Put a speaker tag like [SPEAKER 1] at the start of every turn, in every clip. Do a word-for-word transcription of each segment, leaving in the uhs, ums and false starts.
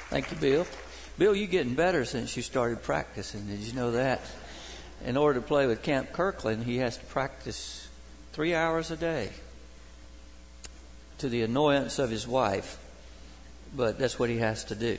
[SPEAKER 1] Thank you, Bill. Bill, you're getting better since you started practicing. Did you know that? In order to play with Camp Kirkland, he has to practice three hours a day to the annoyance of his wife. But that's what he has to do.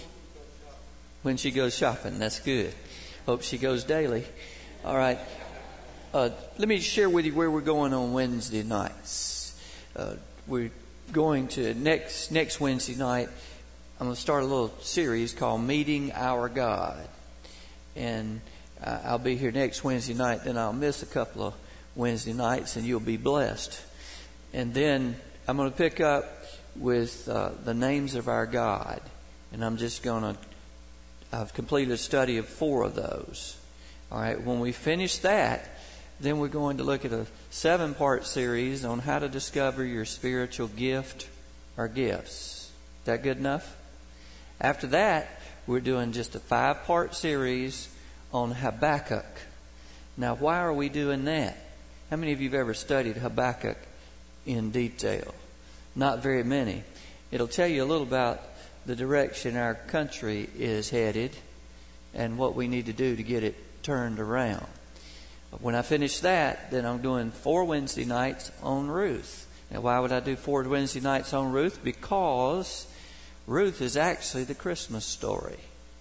[SPEAKER 1] When she goes shopping, that's good. Hope she goes daily. All right. Uh, let me share with you where we're going on Wednesday nights. Uh, we're going to next next Wednesday night. I'm going to start a little series called Meeting Our God. And uh, I'll be here next Wednesday night. Then I'll miss a couple of Wednesday nights and you'll be blessed. And then I'm going to pick up with uh, the names of our God. And I'm just going to, I've completed a study of four of those. All right. When we finish that, then we're going to look at a seven-part series on how to discover your spiritual gift or gifts. Is that good enough? After that, we're doing just a five-part series on Habakkuk. Now, why are we doing that? How many of you have ever studied Habakkuk in detail? Not very many. It'll tell you a little about the direction our country is headed and what we need to do to get it turned around. When I finish that, then I'm doing four Wednesday nights on Ruth. Now, why would I do four Wednesday nights on Ruth? Because Ruth is actually the Christmas story.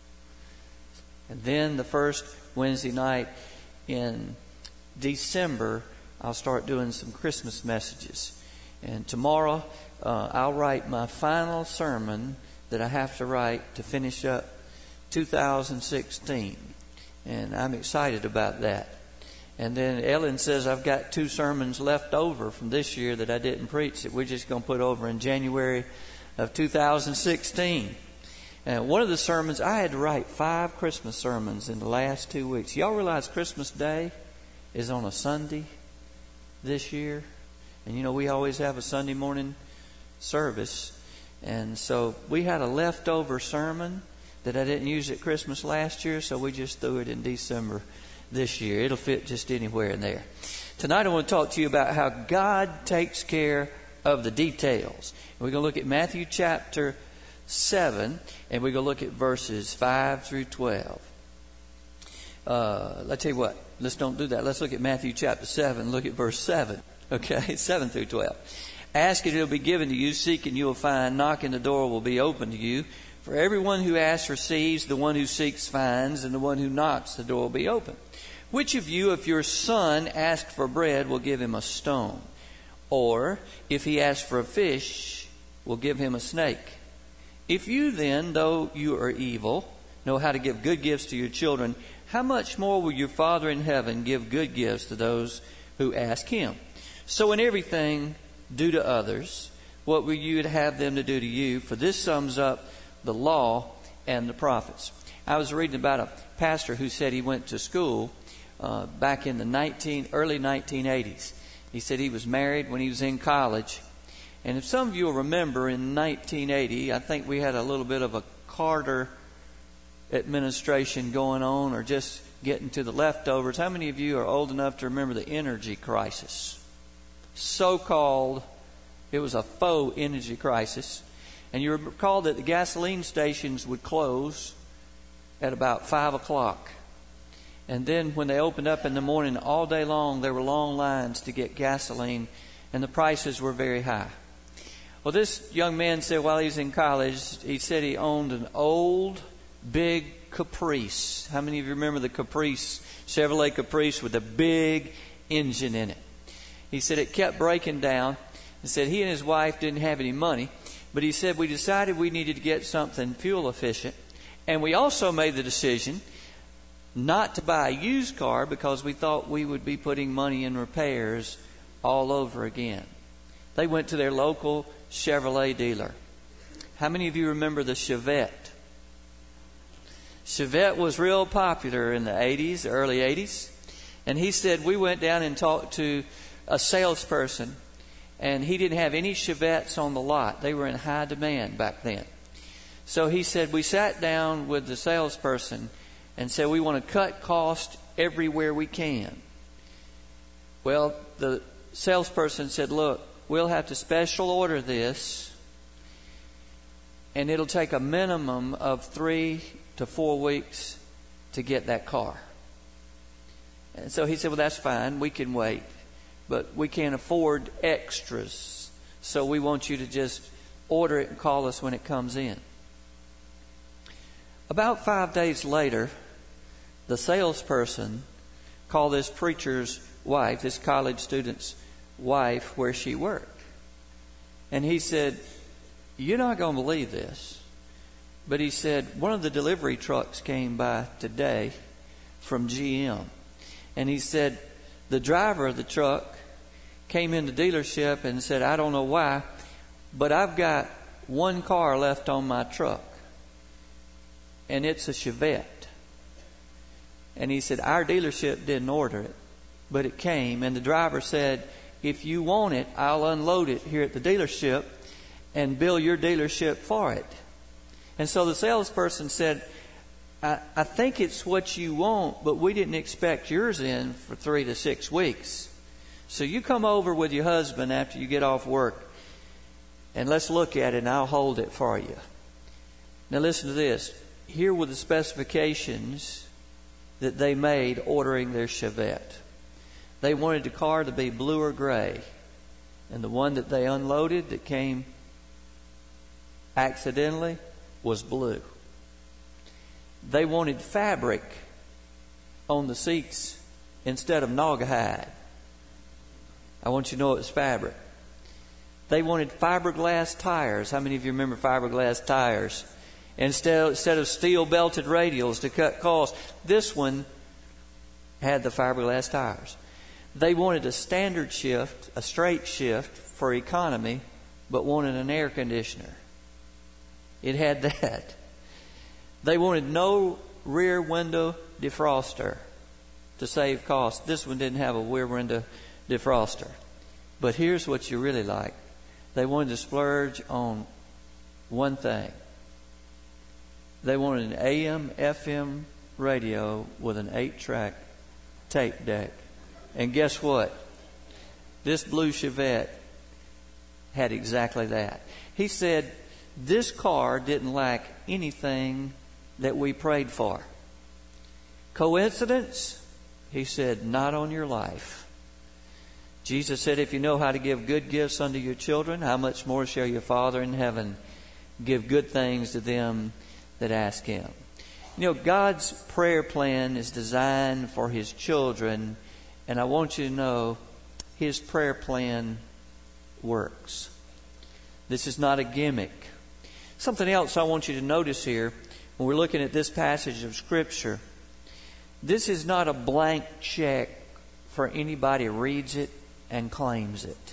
[SPEAKER 1] And then the first Wednesday night in December, I'll start doing some Christmas messages. And tomorrow, uh, I'll write my final sermon that I have to write to finish up two thousand sixteen. And I'm excited about that. And then Ellen says I've got two sermons left over from this year that I didn't preach that we're just going to put over in January of two thousand sixteen. And one of the sermons, I had to write five Christmas sermons in the last two weeks. Y'all realize Christmas Day is on a Sunday this year? And you know, we always have a Sunday morning service. And so we had a leftover sermon that I didn't use at Christmas last year, so we just threw it in December this year. It'll fit just anywhere in there. Tonight I want to talk to you about how God takes care of the details. We're going to look at Matthew chapter seven, and we're going to look at verses five through twelve. Uh, let's tell you what. Let's don't do that. Let's look at Matthew chapter seven. Look at verse seven. Okay, seven through twelve. Ask and it will be given to you. Seek and you will find. Knock and the door will be open to you. For everyone who asks receives. The one who seeks finds. And the one who knocks, the door will be open. Which of you, if your son asks for bread, will give him a stone? Or, if he asks for a fish, will give him a snake? If you then, though you are evil, know how to give good gifts to your children, how much more will your Father in heaven give good gifts to those who ask him? So in everything, do to others what will you have them to do to you? For this sums up the law and the prophets. I was reading about a pastor who said he went to school uh, back in the nineteen early nineteen eighties. He said he was married when he was in college. And if some of you will remember, in nineteen eighty, I think we had a little bit of a Carter administration going on, or just getting to the leftovers. How many of you are old enough to remember the energy crisis? So-called, it was a faux energy crisis. And you recall that the gasoline stations would close at about five o'clock. And then when they opened up in the morning, all day long, there were long lines to get gasoline, and the prices were very high. Well, this young man said while he was in college, he said he owned an old, big Caprice. How many of you remember the Caprice, Chevrolet Caprice with a big engine in it? He said it kept breaking down. He said he and his wife didn't have any money, but he said we decided we needed to get something fuel efficient. And we also made the decision not to buy a used car because we thought we would be putting money in repairs all over again. They went to their local Chevrolet dealer. How many of you remember the Chevette? Chevette was real popular in the eighties, early eighties. And he said we went down and talked to a salesperson, and he didn't have any Chevettes on the lot. They were in high demand back then. So he said we sat down with the salesperson and said we want to cut cost everywhere we can. Well, the salesperson said, look, we'll have to special order this, and it'll take a minimum of three to four weeks to get that car. And so he said, well, that's fine. We can wait. But we can't afford extras. So we want you to just order it and call us when it comes in. About five days later, the salesperson called this preacher's wife, this college student's wife, where she worked. And he said, you're not going to believe this. But he said, one of the delivery trucks came by today from G M. And he said, the driver of the truck came in the dealership and said, I don't know why, but I've got one car left on my truck. And it's a Chevette. And he said, our dealership didn't order it, but it came. And the driver said, if you want it, I'll unload it here at the dealership and bill your dealership for it. And so the salesperson said, I, I think it's what you want, but we didn't expect yours in for three to six weeks. So you come over with your husband after you get off work, and let's look at it, and I'll hold it for you. Now listen to this. Here were the specifications that they made ordering their Chevette. They wanted the car to be blue or gray. And the one that they unloaded that came accidentally was blue. They wanted fabric on the seats instead of naugahyde. I want you to know it was fabric. They wanted fiberglass tires. How many of you remember fiberglass tires? Instead, instead of steel belted radials to cut costs, this one had the fiberglass tires. They wanted a standard shift, a straight shift for economy, but wanted an air conditioner. It had that. They wanted no rear window defroster to save cost. This one didn't have a rear window defroster. But here's what you really like. They wanted to splurge on one thing. They wanted an A M F M radio with an eight-track tape deck. And guess what? This blue Chevette had exactly that. He said, this car didn't lack anything that we prayed for. Coincidence? He said, not on your life. Jesus said, if you know how to give good gifts unto your children, how much more shall your Father in heaven give good things to them that ask Him? You know, God's prayer plan is designed for His children, and I want you to know His prayer plan works. This is not a gimmick. Something else I want you to notice here when we're looking at this passage of Scripture. This is not a blank check for anybody who reads it and claims it.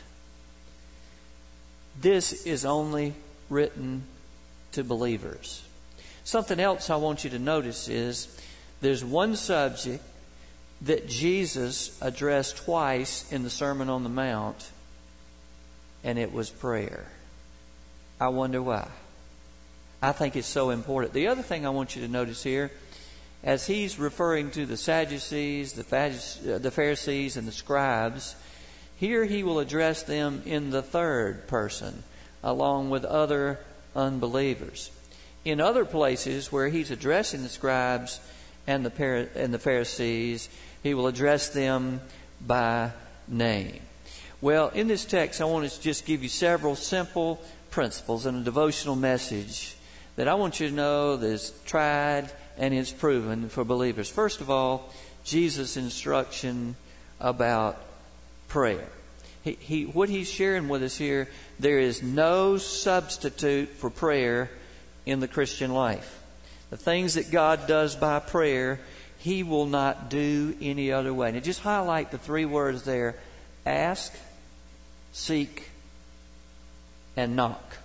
[SPEAKER 1] This is only written to believers. Something else I want you to notice is there's one subject that Jesus addressed twice in the Sermon on the Mount, and it was prayer. I wonder why. I think it's so important. The other thing I want you to notice here, as he's referring to the Sadducees, the Pharisees, and the scribes, here he will address them in the third person, along with other unbelievers. In other places where he's addressing the scribes and the and the Pharisees, he will address them by name. Well, in this text, I want to just give you several simple principles and a devotional message that I want you to know that is tried and is proven for believers. First of all, Jesus' instruction about prayer. He, he, what he's sharing with us here, there is no substitute for prayer in the Christian life. The things that God does by prayer, He will not do any other way. Now just highlight the three words there: ask, seek, and knock.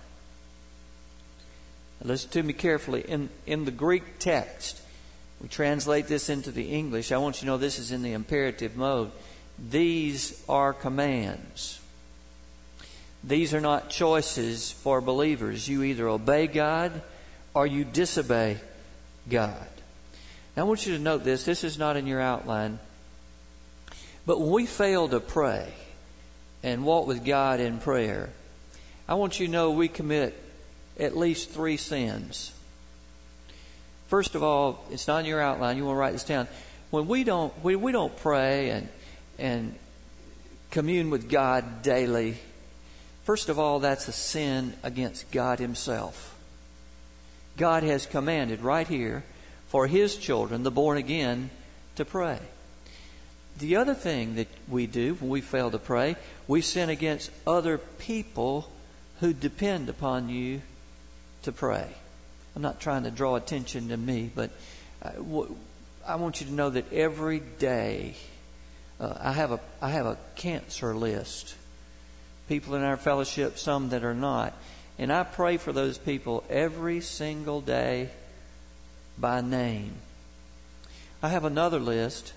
[SPEAKER 1] Now listen to me carefully. In, in the Greek text, we translate this into the English. I want you to know this is in the imperative mode. These are commands. These are not choices for believers. You either obey God or you disobey God. Now I want you to note this. This is not in your outline. But when we fail to pray and walk with God in prayer, I want you to know we commit at least three sins. First of all, it's not in your outline. You want to write this down. When we don't, we, we don't pray and and commune with God daily, first of all, that's a sin against God Himself. God has commanded right here for His children, the born again, to pray. The other thing that we do when we fail to pray, we sin against other people who depend upon you to pray. I'm not trying to draw attention to me, but I want you to know that every day uh, I have a I have a cancer list. People in our fellowship, some that are not, and I pray for those people every single day by name. I have another list.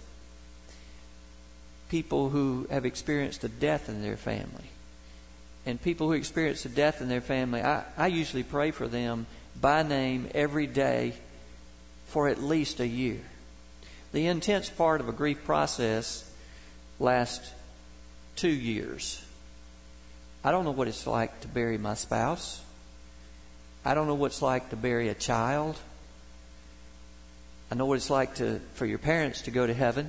[SPEAKER 1] People who have experienced a death in their family. And people who experience a death in their family, I, I usually pray for them by name every day for at least a year. The intense part of a grief process lasts two years. I don't know what it's like to bury my spouse. I don't know what it's like to bury a child. I know what it's like to for your parents to go to heaven.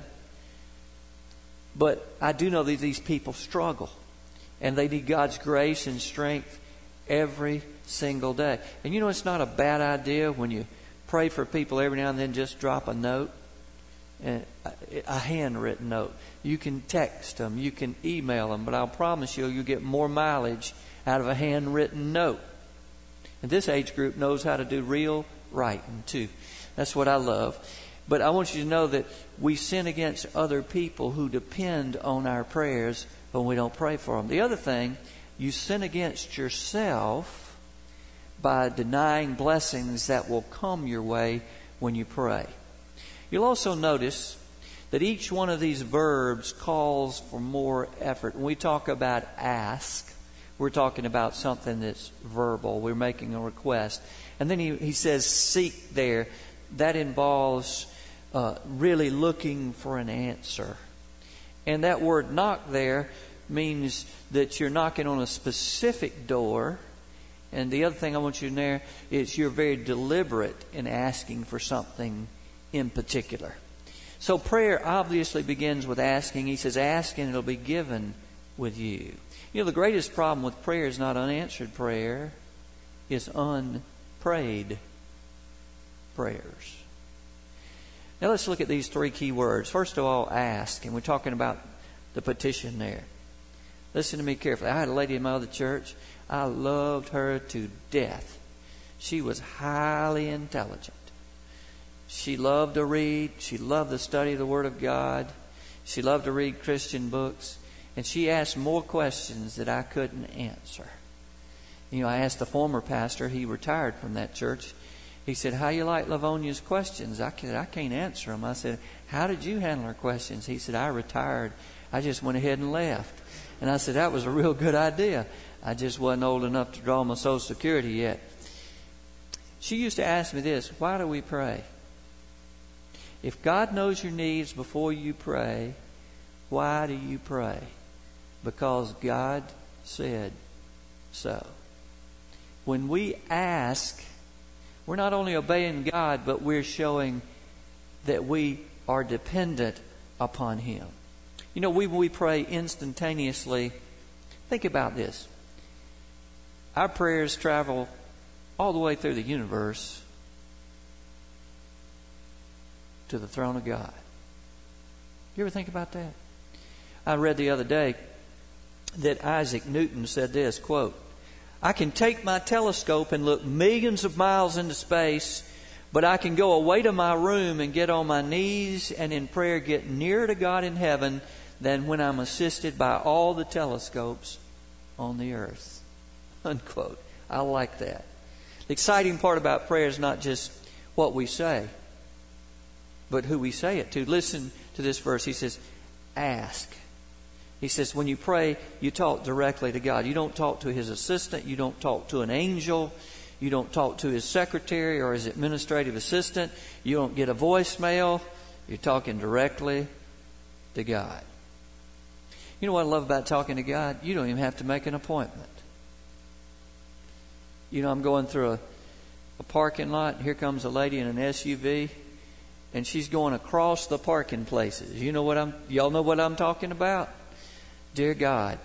[SPEAKER 1] But I do know that these people struggle. And they need God's grace and strength every single day. And you know, it's not a bad idea when you pray for people every now and then, just drop a note, a handwritten note. You can text them, you can email them, but I'll promise you, you'll get more mileage out of a handwritten note. And this age group knows how to do real writing too. That's what I love. But I want you to know that we sin against other people who depend on our prayers when we don't pray for them. The other thing, you sin against yourself by denying blessings that will come your way when you pray. You'll also notice that each one of these verbs calls for more effort. When we talk about ask, we're talking about something that's verbal. We're making a request. And then he, he says seek there. That involves uh, really looking for an answer. And that word knock there means that you're knocking on a specific door. And the other thing I want you to know is you're very deliberate in asking for something in particular. So prayer obviously begins with asking. He says, ask and it'll be given with you. You know, the greatest problem with prayer is not unanswered prayer. It's unprayed prayers. Now let's look at these three key words. First of all, ask. And we're talking about the petition there. Listen to me carefully. I had a lady in my other church. I loved her to death. She was highly intelligent. She loved to read. She loved the study of the Word of God. She loved to read Christian books. And she asked more questions that I couldn't answer. You know, I asked the former pastor. He retired from that church. He said, how you like Livonia's questions? I can't, I can't answer them. I said, how did you handle her questions? He said, I retired. I just went ahead and left. And I said, that was a real good idea. I just wasn't old enough to draw my Social Security yet. She used to ask me this, why do we pray? If God knows your needs before you pray, why do you pray? Because God said so. When we ask, we're not only obeying God, but we're showing that we are dependent upon Him. You know, we, we pray instantaneously. Think about this. Our prayers travel all the way through the universe to the throne of God. You ever think about that? I read the other day that Isaac Newton said this, quote, I can take my telescope and look millions of miles into space, but I can go away to my room and get on my knees and in prayer get nearer to God in heaven than when I'm assisted by all the telescopes on the earth. Unquote. I like that. The exciting part about prayer is not just what we say, but who we say it to. Listen to this verse. He says, ask. He says, when you pray, you talk directly to God. You don't talk to His assistant. You don't talk to an angel. You don't talk to His secretary or His administrative assistant. You don't get a voicemail. You're talking directly to God. You know what I love about talking to God? You don't even have to make an appointment. You know, I'm going through a, a parking lot, and here comes a lady in an S U V, and she's going across the parking places. You know what I'm, y'all know what I'm talking about? Dear God.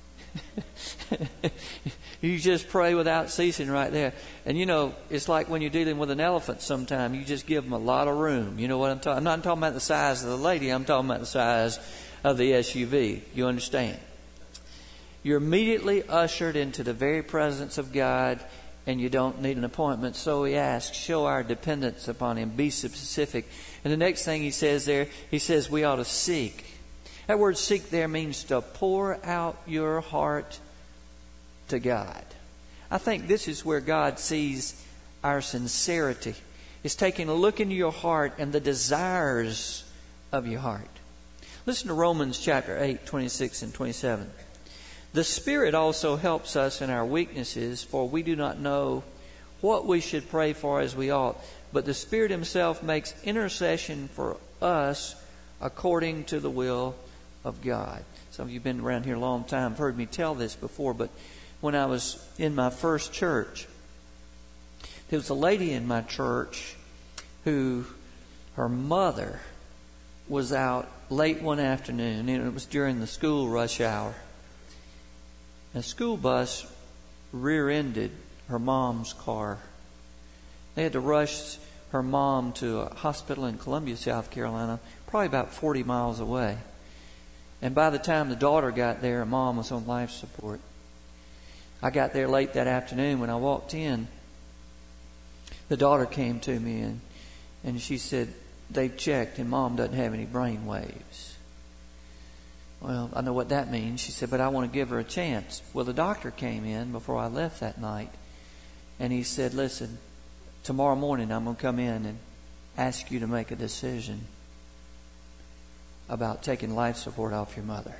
[SPEAKER 1] You just pray without ceasing right there. And you know, it's like when you're dealing with an elephant sometime, you just give them a lot of room. You know what I'm talking, I'm not talking about the size of the lady, I'm talking about the size of the S U V. You understand? You're immediately ushered into the very presence of God, and you don't need an appointment. So he asks, show our dependence upon Him. Be specific. And the next thing he says there, he says we ought to seek. That word seek there means to pour out your heart to God. I think this is where God sees our sincerity. It's taking a look into your heart and the desires of your heart. Listen to Romans chapter eight, twenty-six and twenty-seven. The Spirit also helps us in our weaknesses, for we do not know what we should pray for as we ought. But the Spirit Himself makes intercession for us according to the will of God. Some of you have been around here a long time, have heard me tell this before, but when I was in my first church, there was a lady in my church who, her mother was out late one afternoon, and it was during the school rush hour. A school bus rear-ended her mom's car. They had to rush her mom to a hospital in Columbia, South Carolina, probably about forty miles away. And by the time the daughter got there, her mom was on life support. I got there late that afternoon. When I walked in, the daughter came to me and, and she said, they've checked and Mom doesn't have any brain waves. Well, I know what that means. She said, but I want to give her a chance. Well, the doctor came in before I left that night, and he said, listen, tomorrow morning I'm going to come in and ask you to make a decision about taking life support off your mother.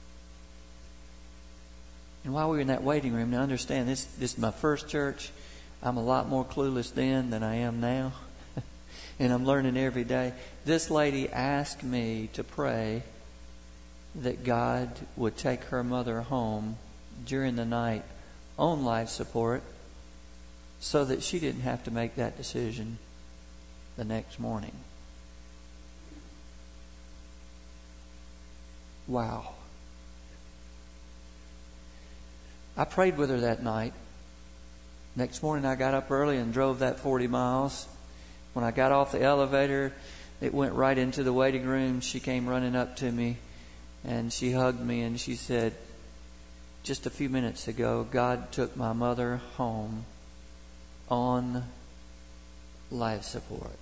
[SPEAKER 1] And while we were in that waiting room, now understand, this, this is my first church. I'm a lot more clueless then than I am now. And I'm learning every day. This lady asked me to pray that God would take her mother home during the night on life support so that she didn't have to make that decision the next morning. Wow. I prayed with her that night. Next morning I got up early and drove that forty miles. When I got off the elevator, it went right into the waiting room. She came running up to me and she hugged me and she said, just a few minutes ago, God took my mother home on life support.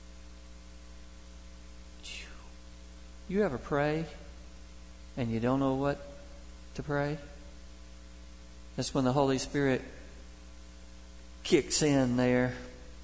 [SPEAKER 1] You ever pray and you don't know what to pray? That's when the Holy Spirit kicks in there.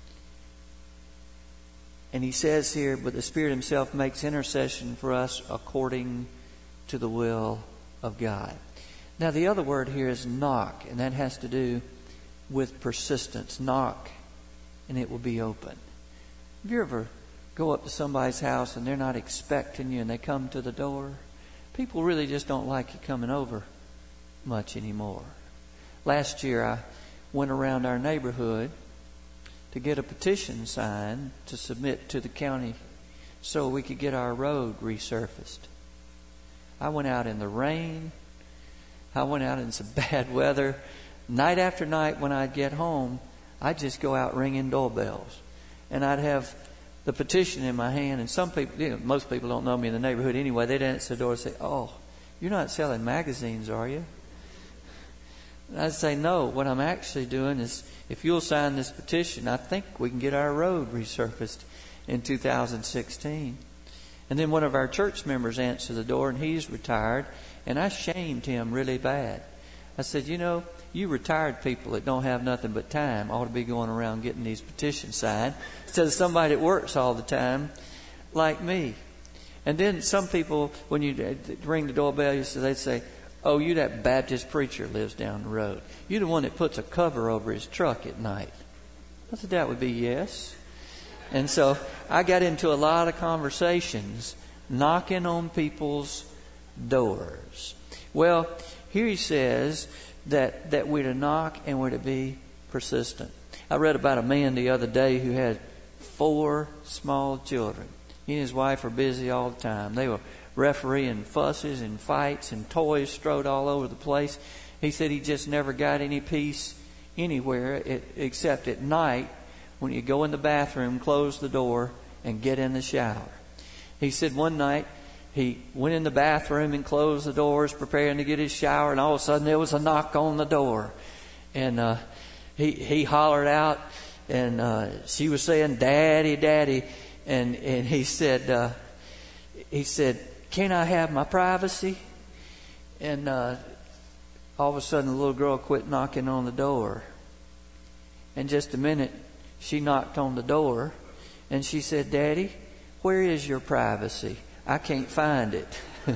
[SPEAKER 1] And he says here, but the Spirit Himself makes intercession for us according to the will of God. Now the other word here is knock, and that has to do with persistence. Knock, and it will be open. Have you ever go up to somebody's house and they're not expecting you and they come to the door? People really just don't like you coming over much anymore. Last year I went around our neighborhood to get a petition signed to submit to the county so we could get our road resurfaced. I went out in the rain. I went out in some bad weather. Night after night when I'd get home, I'd just go out ringing doorbells. And I'd have the petition in my hand. And some people, you know, most people don't know me in the neighborhood anyway. They'd answer the door and say, oh, you're not selling magazines, are you? And I'd say, no, what I'm actually doing is, if you'll sign this petition, I think we can get our road resurfaced in two thousand sixteen. And then one of our church members answered the door, and he's retired, and I shamed him really bad. I said, you know, you retired people that don't have nothing but time ought to be going around getting these petitions signed instead of somebody that works all the time like me. And then some people, when you ring the doorbell, you say, they'd say, oh, you that Baptist preacher lives down the road. You're the one that puts a cover over his truck at night. I said, that would be yes. And so I got into a lot of conversations knocking on people's doors. Well, here he says that, that we're to knock and we're to be persistent. I read about a man the other day who had four small children. He and his wife were busy all the time. They were refereeing fusses and fights and toys strode all over the place. He said he just never got any peace anywhere except at night when you go in the bathroom, close the door, and get in the shower. He said one night he went in the bathroom and closed the doors, preparing to get his shower, and all of a sudden there was a knock on the door. And uh, he he hollered out, and uh, she was saying, "Daddy, Daddy," and and he said, uh, he said, "Can I have my privacy?" And uh, all of a sudden the little girl quit knocking on the door. In just a minute, she knocked on the door, and she said, "Daddy, where is your privacy? I can't find it."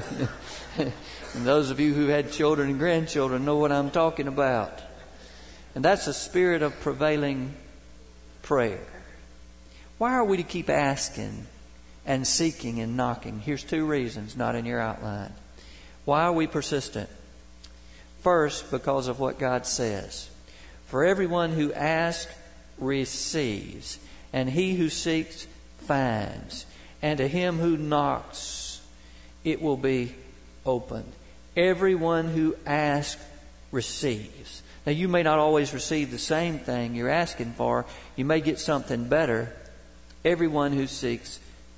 [SPEAKER 1] And those of you who had children and grandchildren know what I'm talking about. And that's the spirit of prevailing prayer. Why are we to keep asking and seeking and knocking? Here's two reasons, not in your outline. Why are we persistent? First, because of what God says. For everyone who asks receives, and he who seeks finds, and to him who knocks it will be opened. Everyone who asks receives. Now, you may not always receive the same thing you're asking for. You may get something better. Everyone who seeks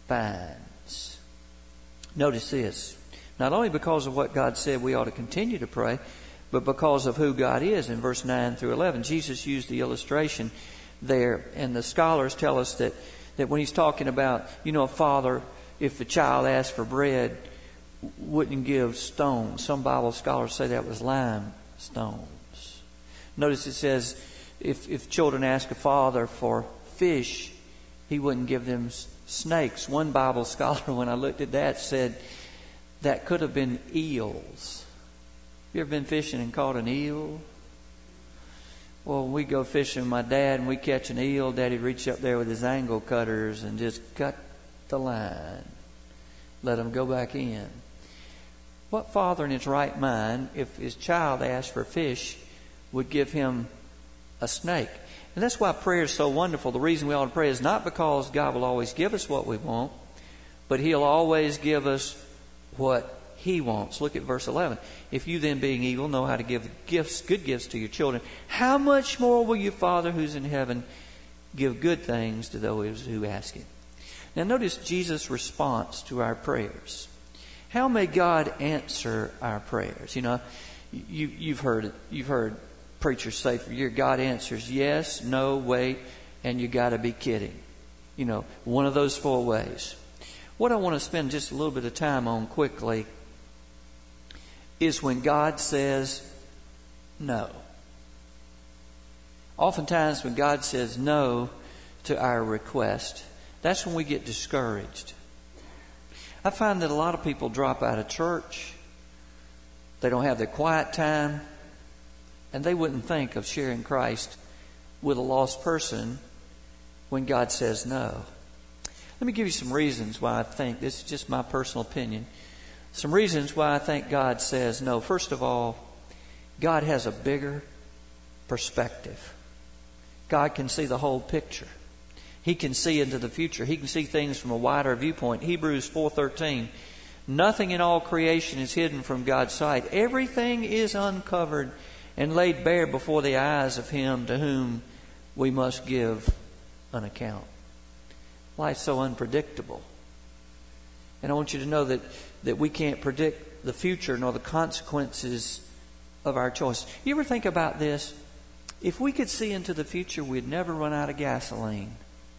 [SPEAKER 1] finds. Notice this. Not only because of what God said we ought to continue to pray, but because of who God is in verse nine through eleven. Jesus used the illustration there, and the scholars tell us that, that when he's talking about, you know, a father, if the child asked for bread, wouldn't give stones. Some Bible scholars say that was limestone. Notice it says, if, if children ask a father for fish, he wouldn't give them snakes. One Bible scholar, when I looked at that, said that could have been eels. You ever been fishing and caught an eel? Well, when we go fishing with my dad and we catch an eel, Daddy'd reach up there with his angle cutters and just cut the line. Let them go back in. What father in his right mind, if his child asked for fish, would give him a snake? And that's why prayer is so wonderful. The reason we ought to pray is not because God will always give us what we want, but He'll always give us what He wants. Look at verse eleven. If you then, being evil, know how to give gifts, good gifts to your children, how much more will your Father who's in heaven give good things to those who ask Him? Now notice Jesus' response to our prayers. How may God answer our prayers? You know, you, you've heard it. You've heard preachers say for years, God answers yes, no, wait, and you got to be kidding. You know, one of those four ways. What I want to spend just a little bit of time on quickly is when God says no. Oftentimes when God says no to our request, that's when we get discouraged. I find that a lot of people drop out of church. They don't have their quiet time. And they wouldn't think of sharing Christ with a lost person when God says no. Let me give you some reasons why I think, this is just my personal opinion, some reasons why I think God says no. First of all, God has a bigger perspective. God can see the whole picture. He can see into the future. He can see things from a wider viewpoint. Hebrews four thirteen. Nothing in all creation is hidden from God's sight. Everything is uncovered and laid bare before the eyes of Him to whom we must give an account. Life's so unpredictable. And I want you to know that, that we can't predict the future nor the consequences of our choices. You ever think about this? If we could see into the future, we'd never run out of gasoline.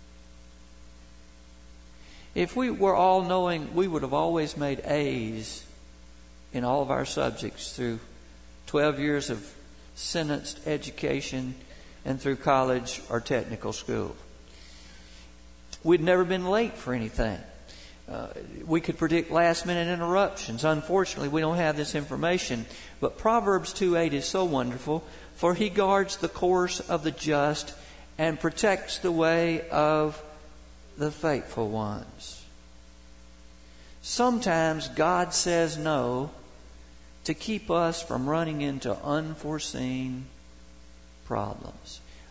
[SPEAKER 1] If we were all knowing, we would have always made A's in all of our subjects through twelve years of sentenced education and through college or technical school. We'd never been late for anything. Uh, we could predict last minute interruptions. Unfortunately, we don't have this information. But Proverbs two eight is so wonderful. For He guards the course of the just and protects the way of the faithful ones. Sometimes God says no to keep us from running into unforeseen problems.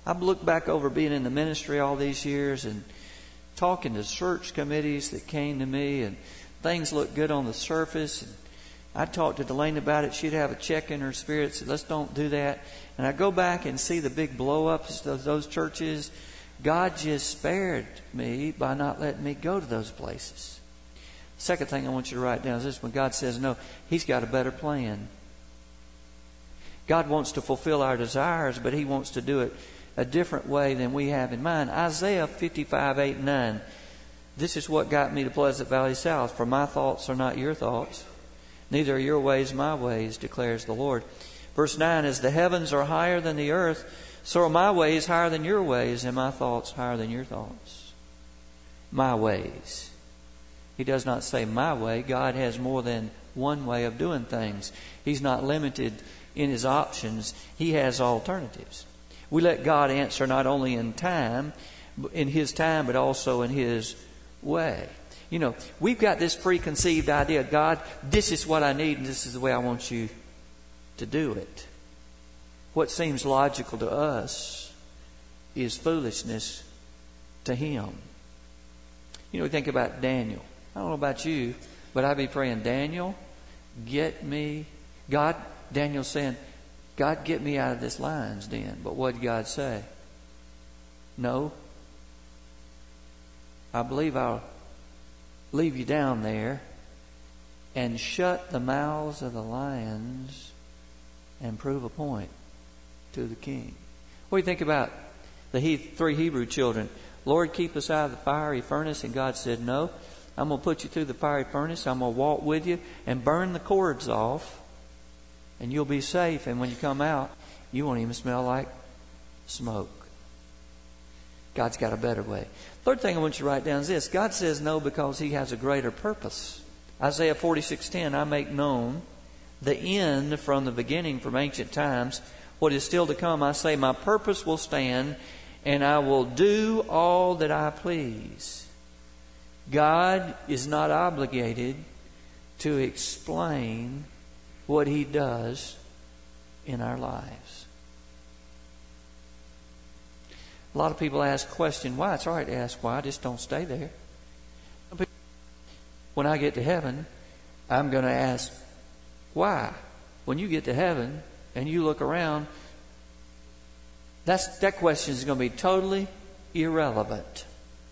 [SPEAKER 1] I've looked back over being in the ministry all these years and talking to church committees that came to me, and things looked good on the surface. And I talked to Delane about it. She'd have a check in her spirit, said, let's don't do that. And I go back and see the big blow-ups of those churches. God just spared me by not letting me go to those places. Second thing I want you to write down is this: when God says no, He's got a better plan. God wants to fulfill our desires, but He wants to do it a different way than we have in mind. Isaiah fifty-five, eight and nine. This is what got me to Pleasant Valley South. For my thoughts are not your thoughts, neither are your ways my ways, declares the Lord. Verse nine, as the heavens are higher than the earth, so are my ways higher than your ways, and my thoughts higher than your thoughts. My ways. He does not say my way. God has more than one way of doing things. He's not limited in His options. He has alternatives. We let God answer not only in time, in His time, but also in His way. You know, we've got this preconceived idea: God, this is what I need, and this is the way I want you to do it. What seems logical to us is foolishness to Him. You know, we think about Daniel. I don't know about you, but I'd be praying, Daniel, get me. God, Daniel's saying, God, get me out of this lion's den. But what did God say? No. I believe I'll leave you down there and shut the mouths of the lions and prove a point to the king. What do you think about the he- three Hebrew children? Lord, keep us out of the fiery furnace. And God said, no. I'm going to put you through the fiery furnace. I'm going to walk with you and burn the cords off. And you'll be safe. And when you come out, you won't even smell like smoke. God's got a better way. Third thing I want you to write down is this: God says no because He has a greater purpose. Isaiah forty-six ten, I make known the end from the beginning, from ancient times. What is still to come, I say, my purpose will stand, and I will do all that I please. God is not obligated to explain what He does in our lives. A lot of people ask the question, why? It's all right to ask why, just don't stay there. When I get to heaven, I'm going to ask why. When you get to heaven and you look around, that's, that question is going to be totally irrelevant.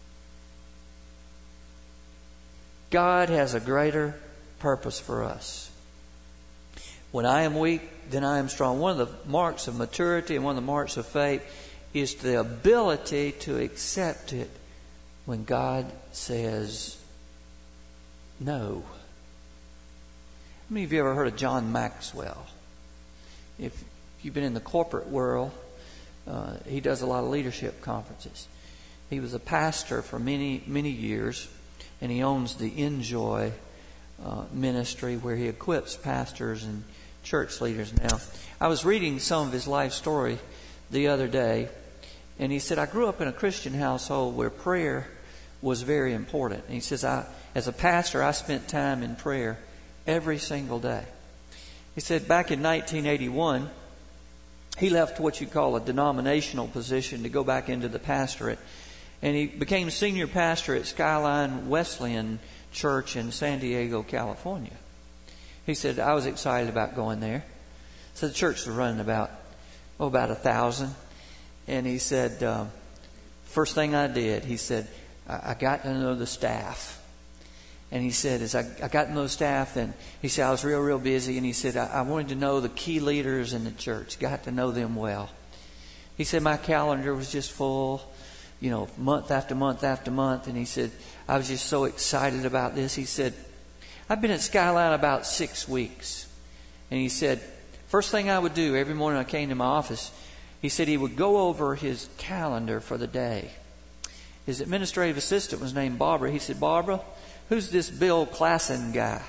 [SPEAKER 1] God has a greater purpose for us. When I am weak, then I am strong. One of the marks of maturity and one of the marks of faith is the ability to accept it when God says no. How many of you ever heard of John Maxwell? If you've been in the corporate world, uh, he does a lot of leadership conferences. He was a pastor for many, many years. And he owns the Enjoy uh, ministry where he equips pastors and church leaders now. I was reading some of his life story the other day, and he said, I grew up in a Christian household where prayer was very important. And he says, I, as a pastor, I spent time in prayer every single day. He said back in nineteen eighty-one, he left what you call a denominational position to go back into the pastorate. And he became senior pastor at Skyline Wesleyan Church in San Diego, California. He said, I was excited about going there. So the church was running about, oh, about a thousand. And he said, uh, first thing I did, he said, I, I got to know the staff. And he said, as I, I got to know the staff, and he said, I was real, real busy. And he said, I, I wanted to know the key leaders in the church, got to know them well. He said, my calendar was just full. You know, month after month after month. And he said, I was just so excited about this. He said, I've been at Skyline about six weeks. And he said, first thing I would do every morning I came to my office, he said he would go over his calendar for the day. His administrative assistant was named Barbara. He said, Barbara, who's this Bill Klassen guy?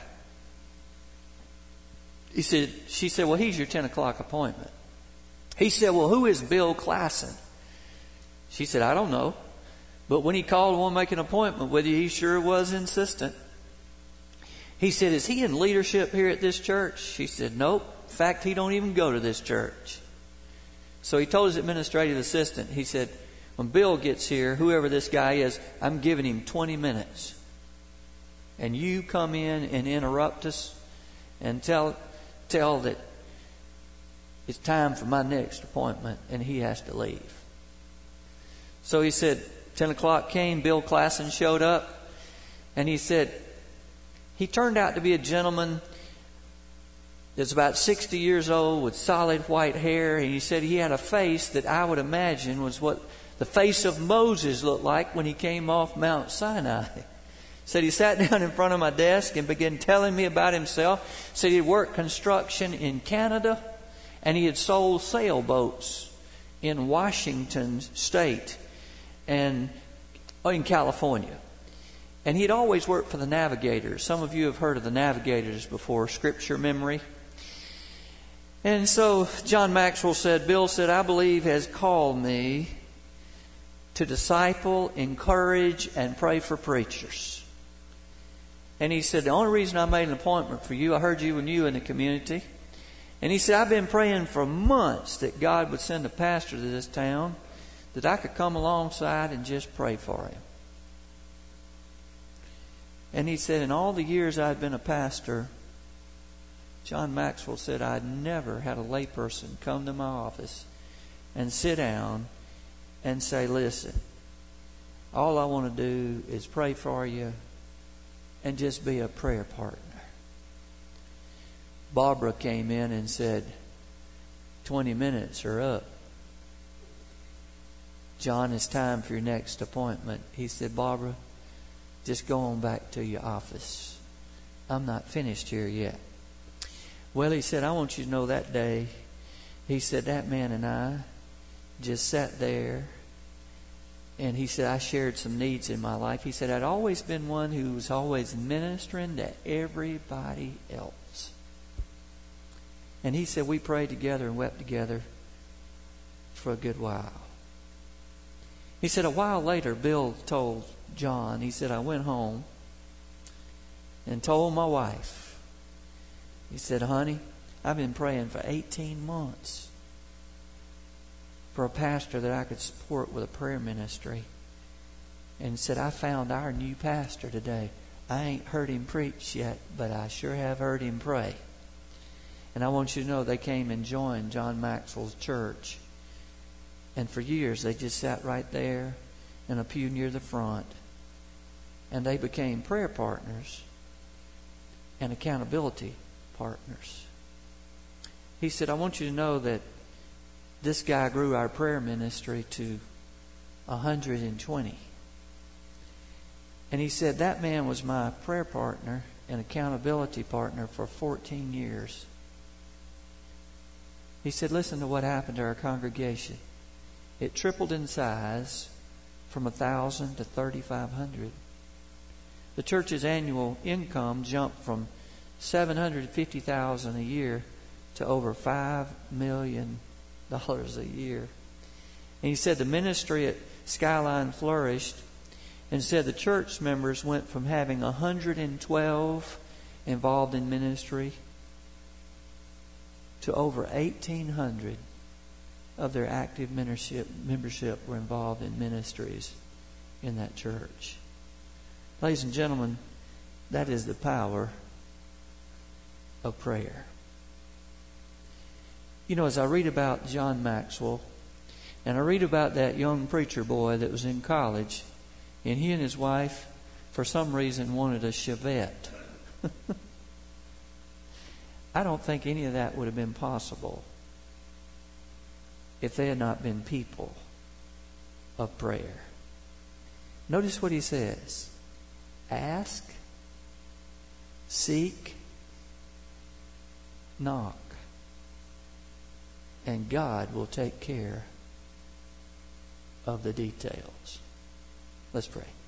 [SPEAKER 1] He said, she said, well, he's your ten o'clock appointment. He said, well, who is Bill Klassen? She said, I don't know. But when he called and wanted to make an appointment with you, he sure was insistent. He said, is he in leadership here at this church? She said, nope. In fact, he don't even go to this church. So he told his administrative assistant, he said, when Bill gets here, whoever this guy is, I'm giving him twenty minutes. And you come in and interrupt us and tell tell that it's time for my next appointment, and he has to leave. So he said, ten o'clock came, Bill Klassen showed up, and he said, he turned out to be a gentleman that's about sixty years old with solid white hair, and he said he had a face that I would imagine was what the face of Moses looked like when he came off Mount Sinai. Said he sat down in front of my desk and began telling me about himself. Said he worked construction in Canada, and he had sold sailboats in Washington State and in California. And he'd always worked for the Navigators. Some of you have heard of the Navigators before, scripture memory. And so John Maxwell said, Bill said, I believe has called me to disciple, encourage, and pray for preachers. And he said, the only reason I made an appointment for you, I heard you were new in the community. And he said, I've been praying for months that God would send a pastor to this town that I could come alongside and just pray for him. And he said, in all the years I'd been a pastor, John Maxwell said, I'd never had a layperson come to my office and sit down and say, listen, all I want to do is pray for you and just be a prayer partner. Barbara came in and said, twenty minutes are up. John, it's time for your next appointment. He said, Barbara, just go on back to your office. I'm not finished here yet. Well, he said, I want you to know that day, he said, that man and I just sat there, and he said, I shared some needs in my life. He said, I'd always been one who was always ministering to everybody else. And he said, we prayed together and wept together for a good while. He said, a while later, Bill told John, he said, I went home and told my wife. He said, honey, I've been praying for eighteen months for a pastor that I could support with a prayer ministry. And said, I found our new pastor today. I ain't heard him preach yet, but I sure have heard him pray. And I want you to know they came and joined John Maxwell's church. And for years they just sat right there in a pew near the front. And they became prayer partners and accountability partners. He said, I want you to know that this guy grew our prayer ministry to one hundred twenty. And he said, that man was my prayer partner and accountability partner for fourteen years. He said, listen to what happened to our congregation. It tripled in size from one thousand to thirty-five hundred. The church's annual income jumped from seven hundred fifty thousand dollars a year to over five million dollars a year. And he said the ministry at Skyline flourished, and said the church members went from having one hundred twelve involved in ministry to over eighteen hundred of their active membership, membership were involved in ministries in that church. Ladies and gentlemen, that is the power of prayer. You know, as I read about John Maxwell, and I read about that young preacher boy that was in college, and he and his wife, for some reason, wanted a Chevette. I don't think any of that would have been possible if they had not been people of prayer. Notice what he says. Ask, seek, knock, and God will take care of the details. Let's pray.